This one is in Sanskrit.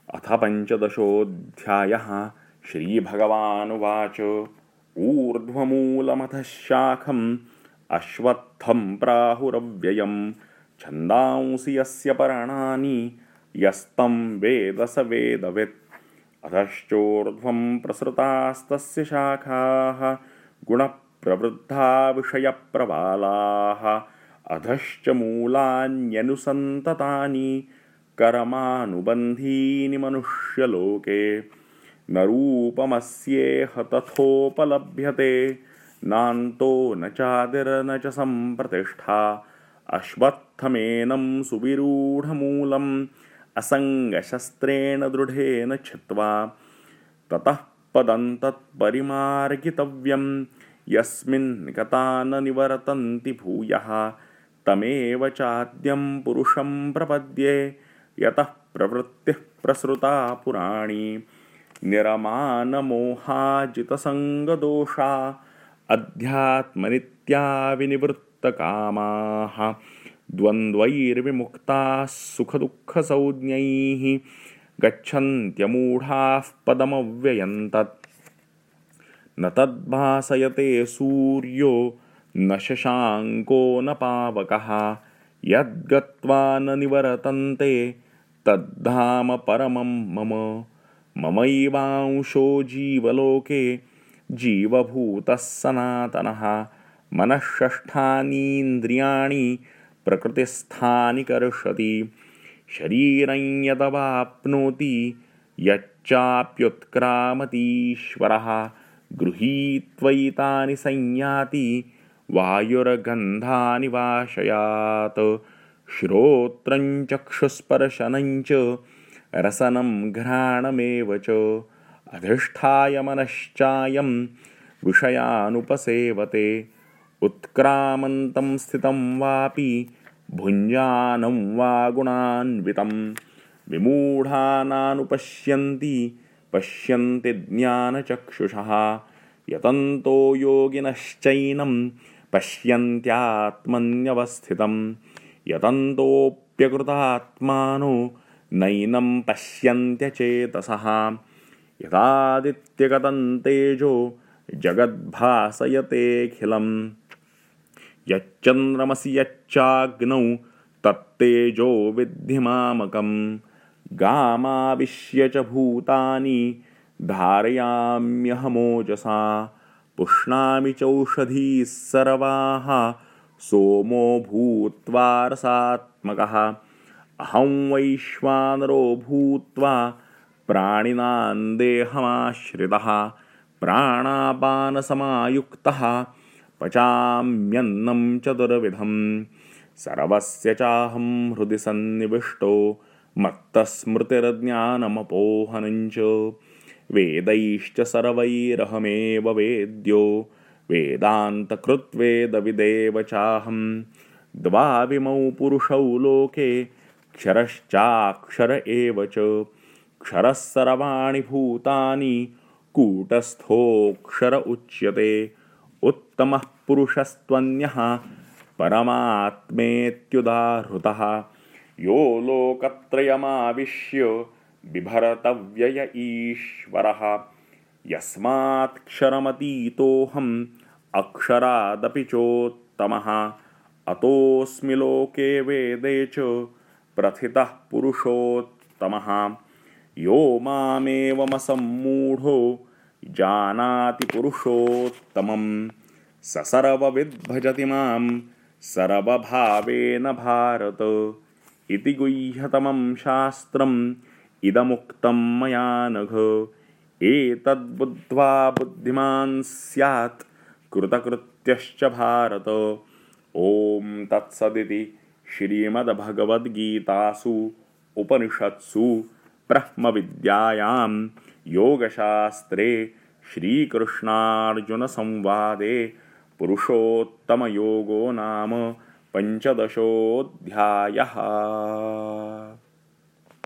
अथ पञ्चदशोऽध्यायः। श्रीभगवानुवाच ऊर्ध्वमूलमथ शाखम् अश्वत्थं प्राहुरव्ययं छन्दांसि यस्य पर्णानि यस्तं वेद स वेदवित्। अधश्चोर्ध्वं प्रसृतास्तस्य शाखाः गुणप्रवृद्धा विषयप्रबालाः। अधश्च मूलान्यनुसन्ततानि कर्मानुबन्धीनि मनुष्यलोके। न रूपमस्येह तथोपलभ्यते नान्तो न चादिर्न च सम्प्रतिष्ठा। अश्वत्थमेनं सुविरूढमूलम् असङ्गशस्त्रेण दृढेन छित्त्वा ततः पदं तत्परिमार्गितव्यं यस्मिन् गता न निवर्तन्ति भूयः। तमेव चाद्यं पुरुषं प्रपद्ये यतः प्रवृत्तिः प्रसृता पुराणी। निरमानमोहाजितसङ्गदोषा अध्यात्मनित्या विनिवृत्तकामाः। द्वन्द्वैर्विमुक्ताः सुखदुःखसंज्ञैः गच्छन्त्यमूढाः पदमव्ययं तत्। न तद्भासयते सूर्यो न शशाङ्को न पावकः यद्गत्वा न निवर्तन्ते तद्धाम परमं मम। ममैवांशो जीवलोके जीवभूतः सनातनः। मनःषष्ठानीन्द्रियाणि प्रकृतिस्थानि कर्षति। शरीरं यदवाप्नोति यच्चाप्युत्क्रामतीश्वरः गृहीत्वैतानि संयाति वायुर्गन्धानि वाशयात्। श्रोत्रं चक्षुस्पर्शनं च रसनं घ्राणमेव च अधिष्ठाय मनश्चायं विषयानुपसेवते। उत्क्रामन्तं स्थितं वापि भुञ्जानं वा गुणान्वितं विमूढानानुपश्यन्ति पश्यन्ति ज्ञानचक्षुषः। यतन्तो योगिनश्चैनं पश्यन्त्यात्मन्यवस्थितं यतन्तोऽप्यकृतात्मानो नैनं पश्यन्त्यचेतसः। यदादित्यगतं तेजो जगद्भासयतेऽखिलं यच्चन्द्रमसि यच्चाग्नौ तत्तेजो विद्धि मामकम्। गामाविश्य च भूतानि धारयाम्यहमोजसा पुष्णामि चौषधीः सर्वाः सोमो भूत्वा रसात्मकः। अहं वैश्वानरो भूत्वा प्राणिनां देहमाश्रितः प्राणापानसमायुक्तः पचाम्यन्नं चतुर्विधं। सर्वस्य चाहं हृदि सन्निविष्टो मत्तस्मृतिर्ज्ञानमपोहनं च। वेदैश्च सर्वैरहमेव वेद्यो वेदान्तकृद्वेदविदेव चाहं। द्वाविमौ पुरुषौ लोके क्षरश्चाक्षर एव च। क्षरः सर्वाणि भूतानि कूटस्थोऽक्षर उच्यते। उत्तमः पुरुषस्त्वन्यः परमात्मेत्युदाहृतः यो लोकत्रयमाविश्य बिभर्तव्यय ईश्वरः। यस्मात्क्षरमतीतोऽहम् अक्षरादपि चोत्तमः। अतोऽस्मि लोके वेदे च प्रथितः पुरुषोत्तमः। यो मामेवमसम्मूढो जानाति पुरुषोत्तमं स सर्वविद् भजति मां सर्वभावेन भारत। इति गुह्यतमं शास्त्रम् इदमुक्तं मया नघ। एतद्बुद्ध्वा बुद्धिमान् स्यात् कृतकृत्यश्च भारत। ॐ तत्सदिति श्रीमद्भगवद्गीतासु उपनिषत्सु ब्रह्मविद्यायां योगशास्त्रे श्रीकृष्णार्जुनसंवादे पुरुषोत्तमयोगो नाम पञ्चदशोऽध्यायः।